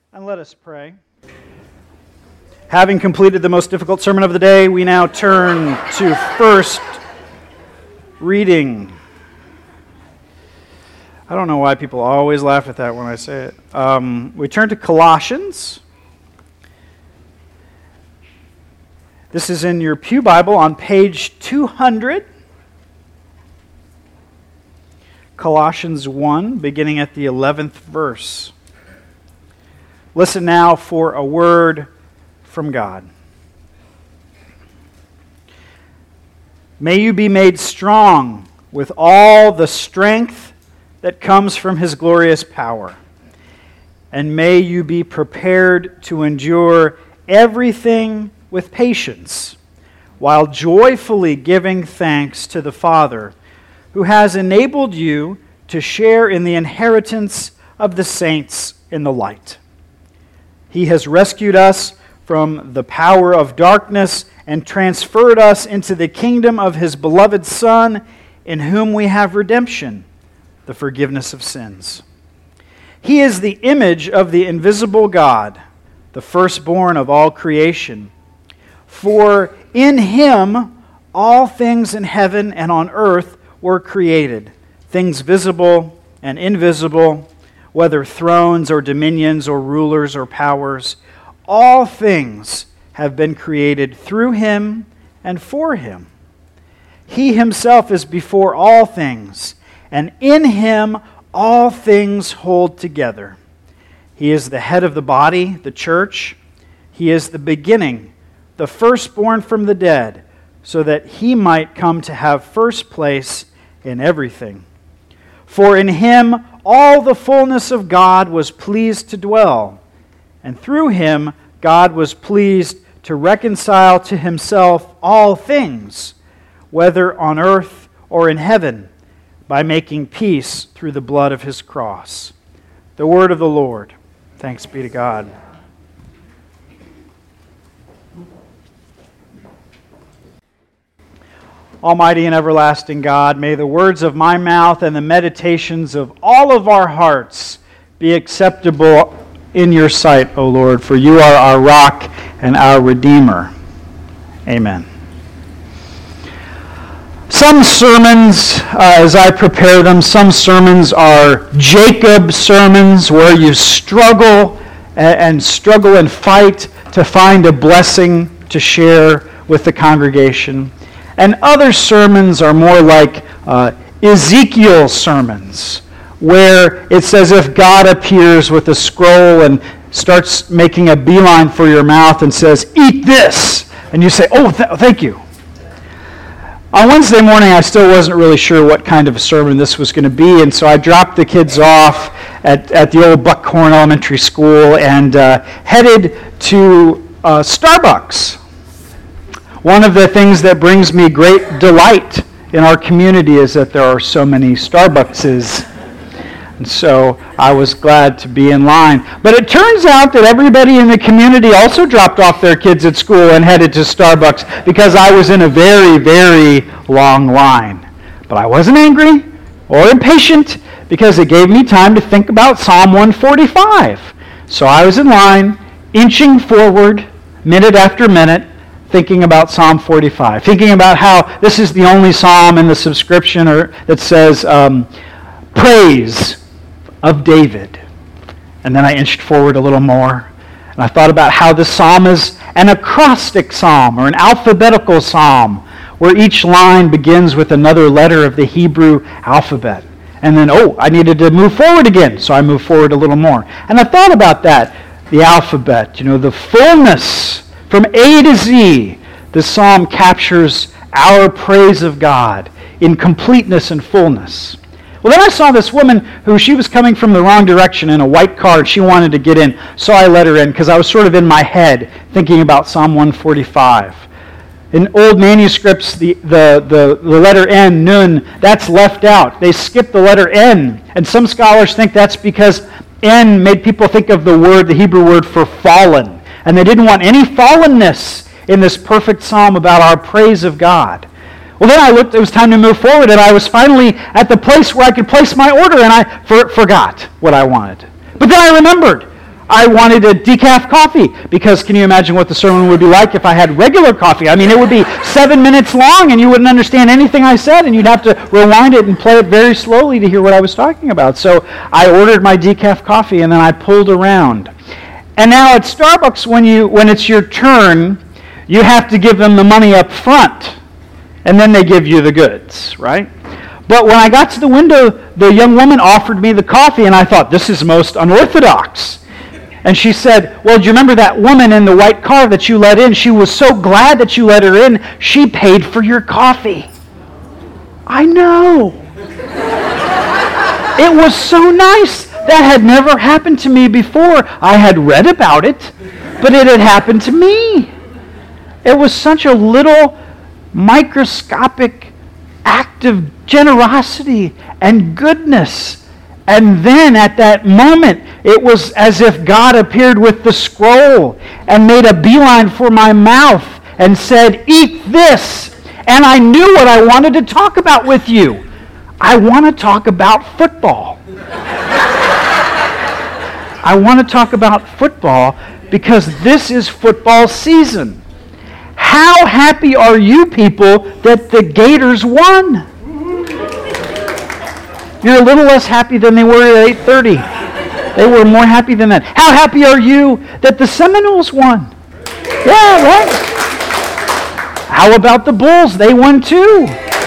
And let us pray. Having completed the most difficult sermon of the day, we now turn to first reading. I don't know why people always laugh at that when I say it. We turn to Colossians. This is in your Pew Bible on page 200. Colossians 1, beginning at the 11th verse. Listen now for a word from God. May you be made strong with all the strength that comes from His glorious power, and may you be prepared to endure everything with patience, while joyfully giving thanks to the Father, who has enabled you to share in the inheritance of the saints in the light. He has rescued us from the power of darkness and transferred us into the kingdom of His beloved Son, in whom we have redemption, the forgiveness of sins. He is the image of the invisible God, the firstborn of all creation. For in Him all things in heaven and on earth were created, things visible and invisible, whether thrones or dominions or rulers or powers. All things have been created through Him and for Him. He Himself is before all things, and in Him all things hold together. He is the head of the body, the church. He is the beginning, the firstborn from the dead, so that He might come to have first place in everything. For in Him all the fullness of God was pleased to dwell, and through Him God was pleased to reconcile to Himself all things, whether on earth or in heaven, by making peace through the blood of His cross. The word of the Lord. Thanks be to God. Almighty and everlasting God, may the words of my mouth and the meditations of all of our hearts be acceptable in your sight, O Lord, for you are our rock and our Redeemer. Amen. Some sermons, as I prepare them, some sermons are Jacob sermons where you struggle and fight to find a blessing to share with the congregation. And other sermons are more like Ezekiel sermons, where it's as if God appears with a scroll and starts making a beeline for your mouth and says, "Eat this!" And you say, "Oh, thank you." On Wednesday morning, I still wasn't really sure what kind of a sermon this was going to be, and so I dropped the kids off at the old Buckhorn Elementary School and headed to Starbucks. One of the things that brings me great delight in our community is that there are so many Starbuckses. And so I was glad to be in line. But it turns out that everybody in the community also dropped off their kids at school and headed to Starbucks because I was in a very, very long line. But I wasn't angry or impatient because it gave me time to think about Psalm 145. So I was in line, inching forward, minute after minute, thinking about Psalm 45, thinking about how this is the only psalm in the subscription that says praise of David. And then I inched forward a little more, and I thought about how this psalm is an acrostic psalm or an alphabetical psalm where each line begins with another letter of the Hebrew alphabet. And then, I needed to move forward again, so I moved forward a little more. And I thought about that, the alphabet, the fullness. From A to Z, the psalm captures our praise of God in completeness and fullness. Well, then I saw this woman she was coming from the wrong direction in a white car, and she wanted to get in, so I let her in because I was sort of in my head thinking about Psalm 145. In old manuscripts, the letter N, nun, that's left out. They skip the letter N, and some scholars think that's because N made people think of the Hebrew word for fallen. And they didn't want any fallenness in this perfect psalm about our praise of God. Well, then I looked, it was time to move forward, and I was finally at the place where I could place my order, and I forgot what I wanted. But then I remembered. I wanted a decaf coffee because can you imagine what the sermon would be like if I had regular coffee? I mean, it would be 7 minutes long and you wouldn't understand anything I said and you'd have to rewind it and play it very slowly to hear what I was talking about. So I ordered my decaf coffee and then I pulled around. And now at Starbucks, when it's your turn, you have to give them the money up front and then they give you the goods, right? But when I got to the window, the young woman offered me the coffee and I thought, this is most unorthodox. And she said, well, do you remember that woman in the white car that you let in? She was so glad that you let her in, she paid for your coffee. I know. It was so nice. That had never happened to me before. I had read about it, but it had happened to me. It was such a little microscopic act of generosity and goodness. And then at that moment, it was as if God appeared with the scroll and made a beeline for my mouth and said, eat this. And I knew what I wanted to talk about with you. I want to talk about football. I want to talk about football because this is football season. How happy are you people that the Gators won? You're a little less happy than they were at 8:30. They were more happy than that. How happy are you that the Seminoles won? Yeah, right? How about the Bulls? They won too.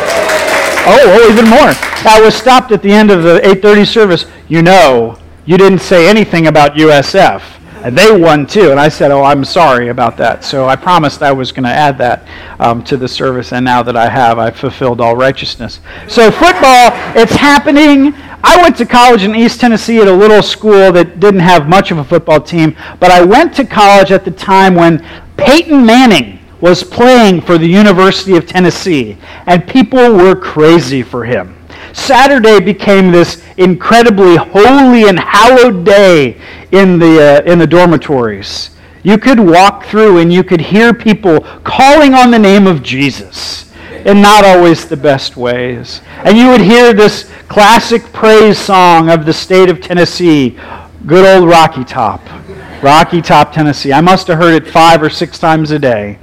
Oh, even more. I was stopped at the end of the 8:30 service. You know, you didn't say anything about USF. And they won too. And I said, oh, I'm sorry about that. So I promised I was going to add that to the service. And now that I have, I've fulfilled all righteousness. So football, it's happening. I went to college in East Tennessee at a little school that didn't have much of a football team. But I went to college at the time when Peyton Manning was playing for the University of Tennessee. And people were crazy for him. Saturday became this incredibly holy and hallowed day in the dormitories. You could walk through and you could hear people calling on the name of Jesus in not always the best ways. And you would hear this classic praise song of the state of Tennessee, good old Rocky Top, Tennessee. I must have heard it 5 or 6 times a day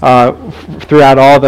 throughout all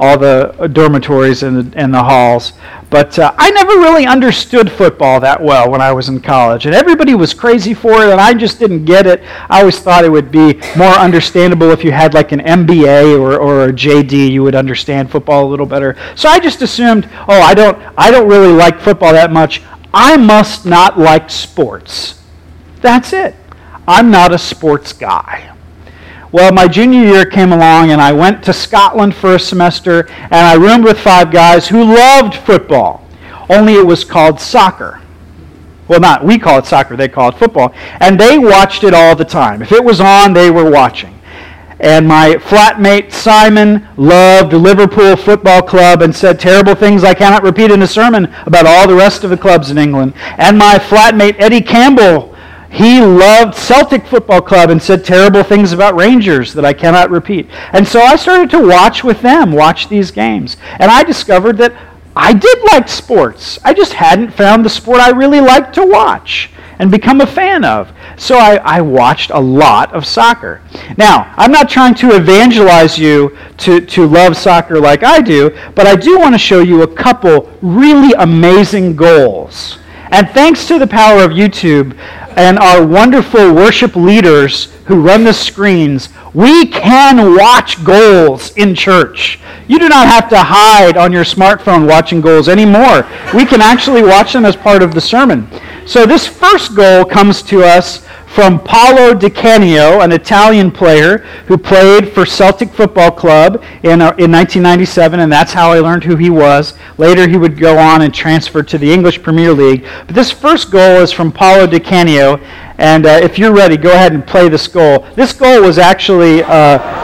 the dormitories and the halls. But I never really understood football that well when I was in college. And everybody was crazy for it, and I just didn't get it. I always thought it would be more understandable if you had like an MBA or a JD. You would understand football a little better. So I just assumed, oh, I don't really like football that much. I must not like sports. That's it. I'm not a sports guy. Well, my junior year came along and I went to Scotland for a semester and I roomed with 5 guys who loved football. Only it was called soccer. Well, we call it soccer, they call it football. And they watched it all the time. If it was on, they were watching. And my flatmate Simon loved Liverpool Football Club and said terrible things I cannot repeat in a sermon about all the rest of the clubs in England. And my flatmate Eddie Campbell, he loved Celtic Football Club and said terrible things about Rangers that I cannot repeat. And so I started to watch these games. And I discovered that I did like sports. I just hadn't found the sport I really liked to watch and become a fan of. So I watched a lot of soccer. Now, I'm not trying to evangelize you to love soccer like I do, but I do want to show you a couple really amazing goals. And thanks to the power of YouTube and our wonderful worship leaders who run the screens, we can watch goals in church. You do not have to hide on your smartphone watching goals anymore. We can actually watch them as part of the sermon. So this first goal comes to us from Paolo Di Canio, an Italian player who played for Celtic Football Club in 1997, and that's how I learned who he was. Later he would go on and transfer to the English Premier League. But this first goal is from Paolo Di Canio, and if you're ready, go ahead and play this goal. This goal was actually, it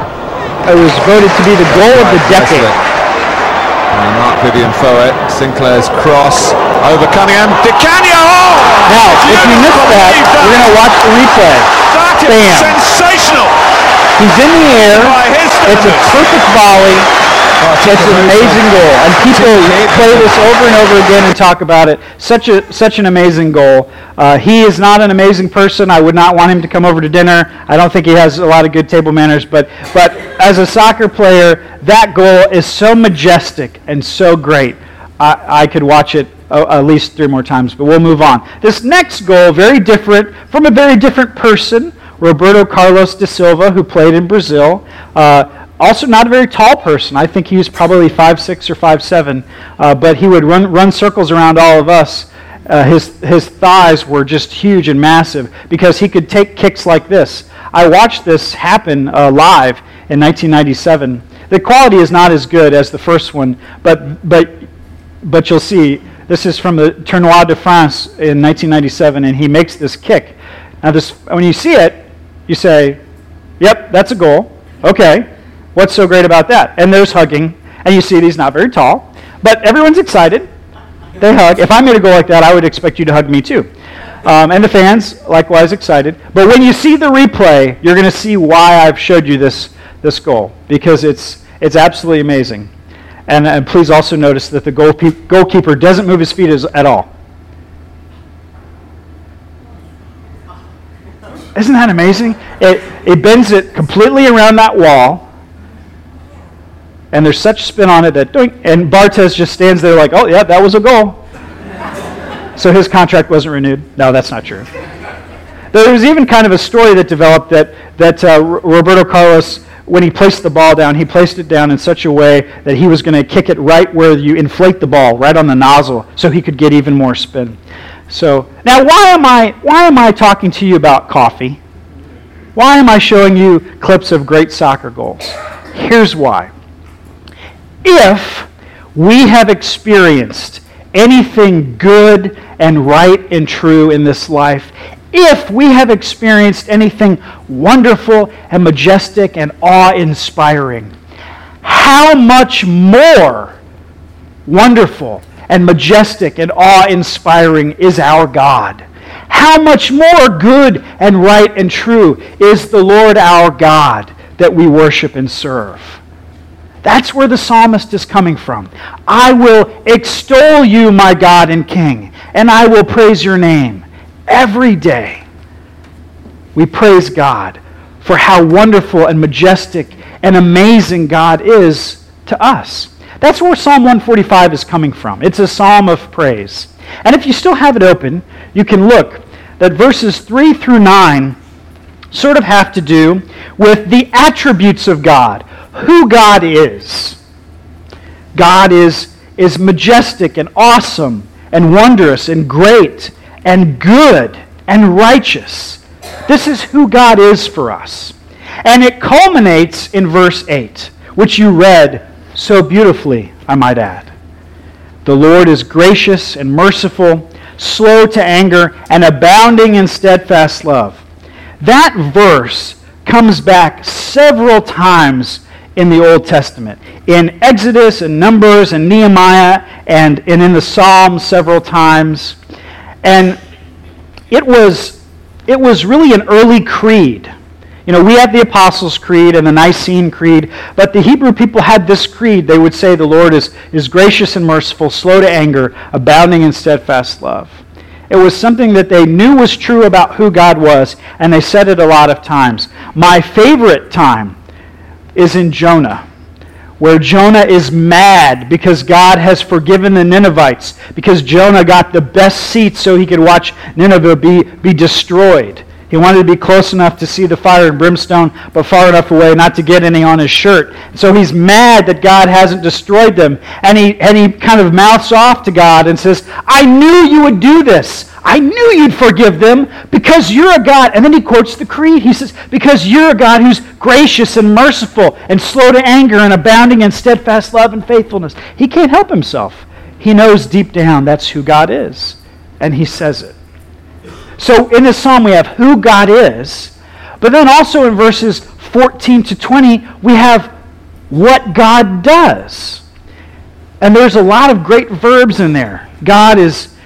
was voted to be the goal of the decade. Mark Vivian Foet, Sinclair's cross over Cunningham, Di Canio! Now, if you missed that, we're going to watch the replay. That is sensational! He's in the air. It's a perfect volley. It's an amazing goal, and people play this over and over again and talk about it. Such an amazing goal. He is not an amazing person. I would not want him to come over to dinner. I don't think he has a lot of good table manners, but as a soccer player, that goal is so majestic and so great. I could watch it at least 3 more times, but we'll move on. This next goal, very different, from a very different person, Roberto Carlos da Silva, who played in Brazil. Also not a very tall person. I think he was probably 5'6" or 5'7", but he would run circles around all of us. His thighs were just huge and massive because he could take kicks like this. I watched this happen live in 1997. The quality is not as good as the first one, but you'll see. This is from the Tournoi de France in 1997, and he makes this kick. Now, when you see it, you say, yep, that's a goal. Okay, what's so great about that? And there's hugging, and you see he's not very tall, but everyone's excited. They hug. If I made a goal like that, I would expect you to hug me too. And the fans, likewise, excited. But when you see the replay, you're going to see why I've showed you this goal, because it's absolutely amazing. And please also notice that the goalkeeper doesn't move his feet at all. Isn't that amazing? It bends it completely around that wall, and there's such spin on it that and Barthez just stands there like, oh yeah, that was a goal. So his contract wasn't renewed. No, that's not true. There was even kind of a story that developed that Roberto Carlos, when he placed the ball down, he placed it down in such a way that he was going to kick it right where you inflate the ball, right on the nozzle, so he could get even more spin. So now, why am I talking to you about coffee? Why am I showing you clips of great soccer goals? Here's why. If we have experienced anything good and right and true in this life, if we have experienced anything wonderful and majestic and awe-inspiring, how much more wonderful and majestic and awe-inspiring is our God? How much more good and right and true is the Lord our God that we worship and serve? That's where the psalmist is coming from. I will extol you, my God and King, and I will praise your name every day. We praise God for how wonderful and majestic and amazing God is to us. That's where Psalm 145 is coming from. It's a psalm of praise. And if you still have it open, you can look that verses 3 through 9 sort of have to do with the attributes of God, who God is. God is majestic and awesome and wondrous and great and good and righteous. This is who God is for us. And it culminates in verse 8, which you read so beautifully, I might add. The Lord is gracious and merciful, slow to anger, and abounding in steadfast love. That verse comes back several times in the Old Testament. In Exodus and Numbers and Nehemiah and in the Psalms several times. And it was really an early creed. You know, we have the Apostles' Creed and the Nicene Creed, but the Hebrew people had this creed. They would say the Lord is gracious and merciful, slow to anger, abounding in steadfast love. It was something that they knew was true about who God was, and they said it a lot of times. My favorite time is in Jonah, where Jonah is mad because God has forgiven the Ninevites, because Jonah got the best seat so he could watch Nineveh be destroyed. He wanted to be close enough to see the fire and brimstone, but far enough away not to get any on his shirt. So he's mad that God hasn't destroyed them. And he kind of mouths off to God and says, I knew you would do this. I knew you'd forgive them because you're a God. And then he quotes the creed. He says, because you're a God who's gracious and merciful and slow to anger and abounding in steadfast love and faithfulness. He can't help himself. He knows deep down that's who God is. And he says it. So in this psalm we have who God is, but then also in verses 14 to 20 we have what God does. And there's a lot of great verbs in there. God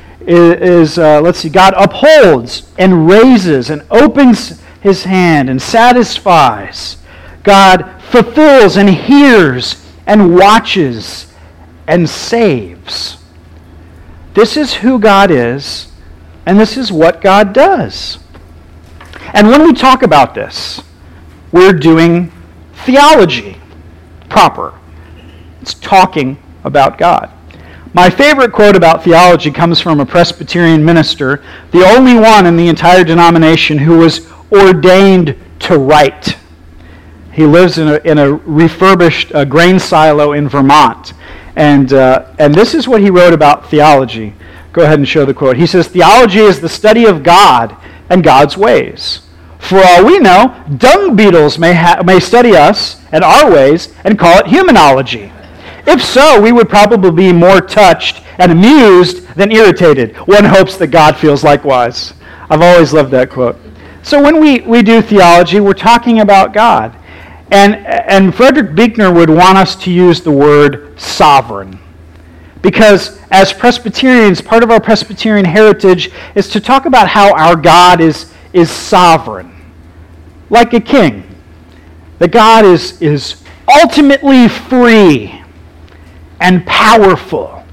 God upholds and raises and opens his hand and satisfies. God fulfills and hears and watches and saves. This is who God is, and this is what God does. And when we talk about this, we're doing theology proper. It's talking about God. My favorite quote about theology comes from a Presbyterian minister, the only one in the entire denomination who was ordained to write. He lives in a refurbished grain silo in Vermont. And this is what he wrote about theology. Go ahead and show the quote. He says, "Theology is the study of God and God's ways. For all we know, dung beetles may study us and our ways and call it humanology. If so, we would probably be more touched and amused than irritated. One hopes that God feels likewise." I've always loved that quote. So when we do theology, we're talking about God. And Frederick Buechner would want us to use the word sovereign. Because as Presbyterians, part of our Presbyterian heritage is to talk about how our God is sovereign. Like a king. That God is ultimately free and powerful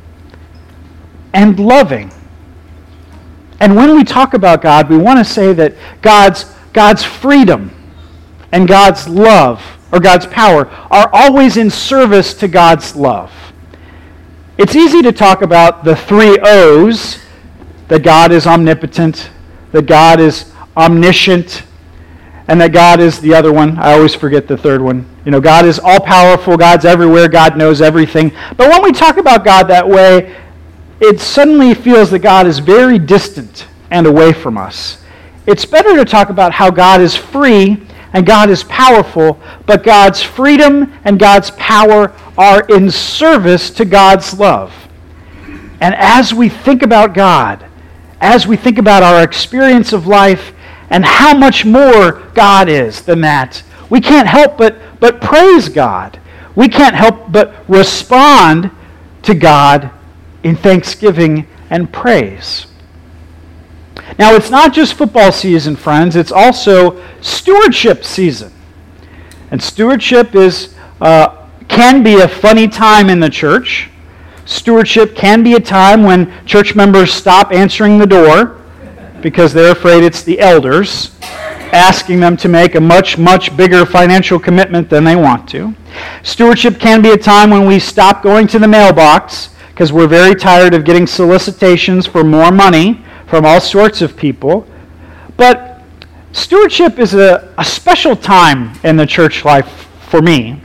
and loving. And when we talk about God, we want to say that God's freedom and God's love, or God's power, are always in service to God's love. It's easy to talk about the three O's, that God is omnipotent, that God is omniscient, and that God is the other one. I always forget the third one. God is all-powerful, God's everywhere, God knows everything. But when we talk about God that way, it suddenly feels that God is very distant and away from us. It's better to talk about how God is free and God is powerful, but God's freedom and God's power are in service to God's love. And as we think about God, as we think about our experience of life and how much more God is than that, we can't help but praise God. We can't help but respond to God in thanksgiving and praise. Now, it's not just football season, friends. It's also stewardship season. And stewardship can be a funny time in the church. Stewardship can be a time when church members stop answering the door because they're afraid it's the elders asking them to make a much, much bigger financial commitment than they want to. Stewardship can be a time when we stop going to the mailbox because we're very tired of getting solicitations for more money from all sorts of people. But stewardship is a special time in the church life for me.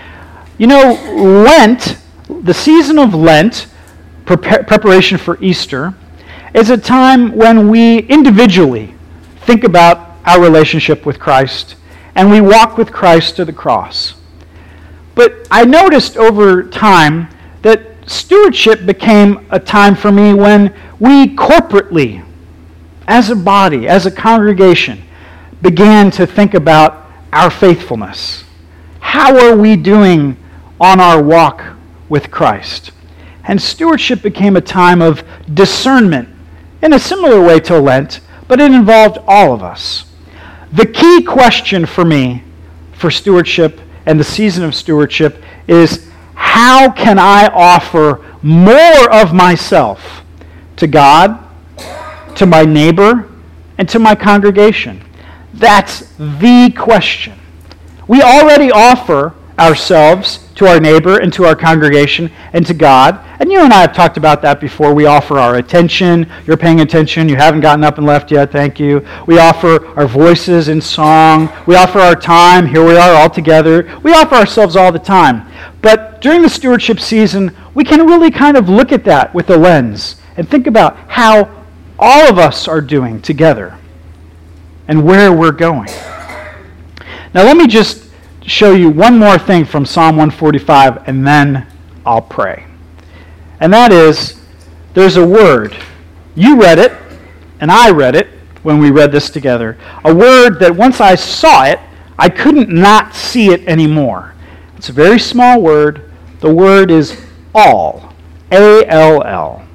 Lent, the season of Lent, preparation for Easter, is a time when we individually think about our relationship with Christ and we walk with Christ to the cross. But I noticed over time that stewardship became a time for me when we corporately, as a body, as a congregation, began to think about our faithfulness. How are we doing on our walk with Christ? And stewardship became a time of discernment in a similar way to Lent, but it involved all of us. The key question for me for stewardship and the season of stewardship is, how can I offer more of myself to God, to my neighbor, and to my congregation? That's the question. We already offer ourselves to our neighbor and to our congregation and to God. And you and I have talked about that before. We offer our attention. You're paying attention. You haven't gotten up and left yet. Thank you. We offer our voices in song. We offer our time. Here we are all together. We offer ourselves all the time. But during the stewardship season, we can really kind of look at that with a lens and think about how all of us are doing together and where we're going. Now let me just show you one more thing from Psalm 145, and then I'll pray. And that is, there's a word. You read it, and I read it when we read this together. A word that once I saw it, I couldn't not see it anymore. It's a very small word. The word is all. A-L-L.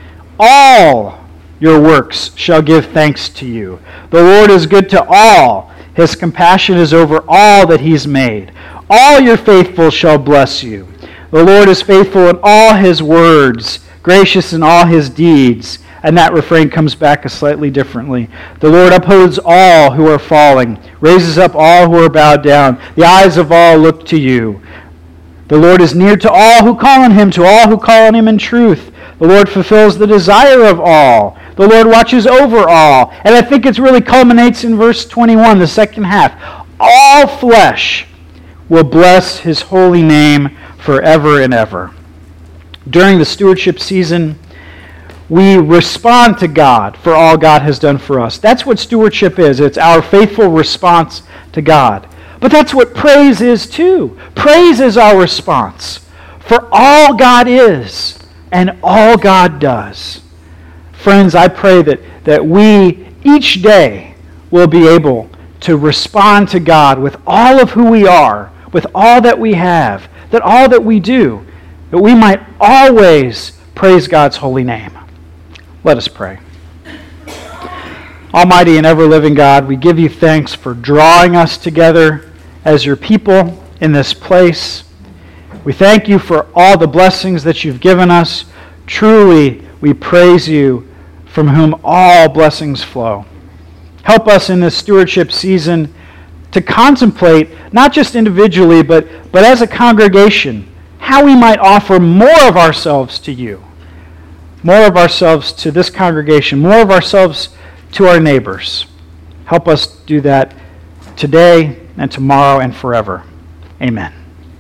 All your works shall give thanks to you. The Lord is good to all. His compassion is over all that he's made. All your faithful shall bless you. The Lord is faithful in all his words, gracious in all his deeds. And that refrain comes back slightly differently. The Lord upholds all who are falling, raises up all who are bowed down. The eyes of all look to you. The Lord is near to all who call on him, to all who call on him in truth. The Lord fulfills the desire of all. The Lord watches over all. And I think it really culminates in verse 21, the second half. All flesh will bless his holy name forever and ever. During the stewardship season, we respond to God for all God has done for us. That's what stewardship is. It's our faithful response to God. But that's what praise is too. Praise is our response for all God is and all God does. Friends, I pray that we each day will be able to respond to God with all of who we are, with all that we have, that all that we do, that we might always praise God's holy name. Let us pray. Almighty and ever-living God, we give you thanks for drawing us together as your people in this place. We thank you for all the blessings that you've given us. Truly, we praise you, from whom all blessings flow. Help us in this stewardship season to contemplate, not just individually, but as a congregation, how we might offer more of ourselves to you, more of ourselves to this congregation, more of ourselves to our neighbors. Help us do that today and tomorrow and forever. Amen.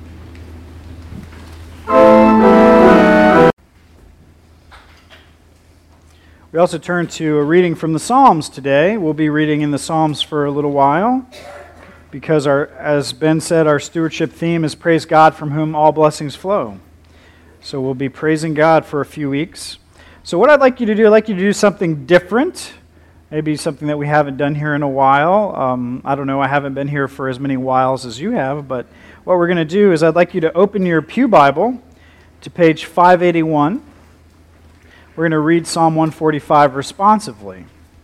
We also turn to a reading from the Psalms today. We'll be reading in the Psalms for a little while because, as Ben said, our stewardship theme is Praise God from whom all blessings flow. So we'll be praising God for a few weeks. So what I'd like you to do something different, maybe something that we haven't done here in a while. I don't know, I haven't been here for as many whiles as you have, but what we're going to do is I'd like you to open your Pew Bible to page 581. We're going to read Psalm 145 responsively.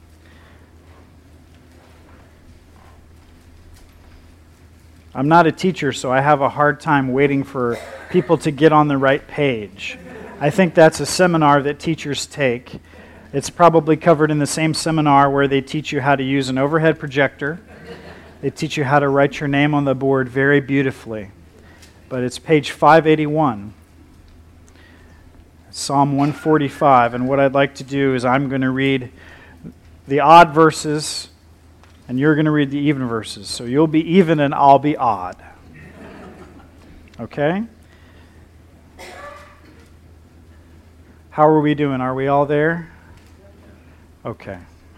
I'm not a teacher, so I have a hard time waiting for people to get on the right page. I think that's a seminar that teachers take. It's probably covered in the same seminar where they teach you how to use an overhead projector. They teach you how to write your name on the board very beautifully. But it's page 581. Psalm 145, and what I'd like to do is I'm going to read the odd verses, and you're going to read the even verses. So you'll be even and I'll be odd. Okay? How are we doing? Are we all there? Okay.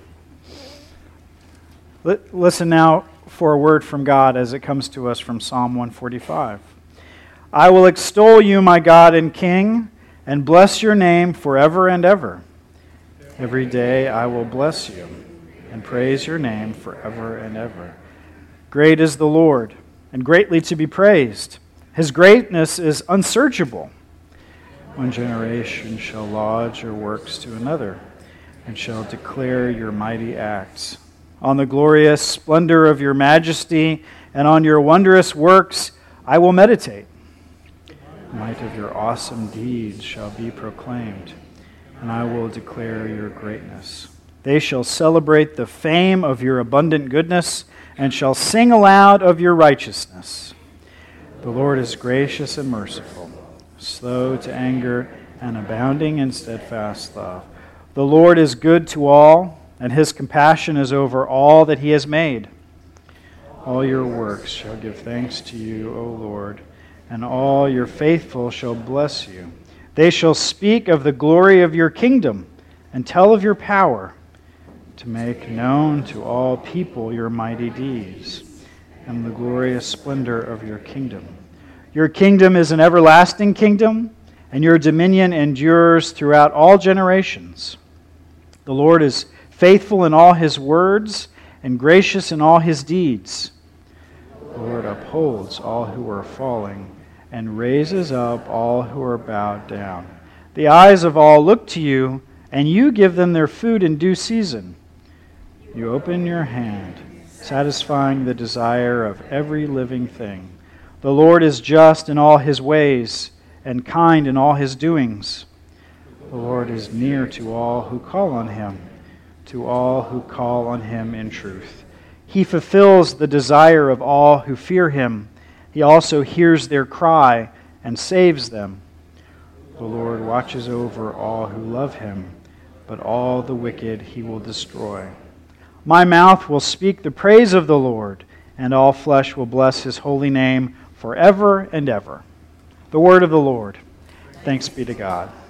Listen now for a word from God as it comes to us from Psalm 145. I will extol you, my God and King, and bless your name forever and ever. Every day I will bless you and praise your name forever and ever. Great is the Lord, and greatly to be praised. His greatness is unsearchable. One generation shall laud your works to another, and shall declare your mighty acts. On the glorious splendor of your majesty, and on your wondrous works I will meditate. The might of your awesome deeds shall be proclaimed, and I will declare your greatness. They shall celebrate the fame of your abundant goodness, and shall sing aloud of your righteousness. The Lord is gracious and merciful, slow to anger, and abounding in steadfast love. The Lord is good to all, and his compassion is over all that he has made. All your works shall give thanks to you, O Lord, and all your faithful shall bless you. They shall speak of the glory of your kingdom and tell of your power, to make known to all people your mighty deeds and the glorious splendor of your kingdom. Your kingdom is an everlasting kingdom, and your dominion endures throughout all generations. The Lord is faithful in all his words and gracious in all his deeds. The Lord upholds all who are falling and raises up all who are bowed down. The eyes of all look to you, and you give them their food in due season. You open your hand, satisfying the desire of every living thing. The Lord is just in all his ways and kind in all his doings. The Lord is near to all who call on him, to all who call on him in truth. He fulfills the desire of all who fear him. He also hears their cry and saves them. The Lord watches over all who love him, but all the wicked he will destroy. My mouth will speak the praise of the Lord, and all flesh will bless his holy name forever and ever. The word of the Lord. Thanks be to God.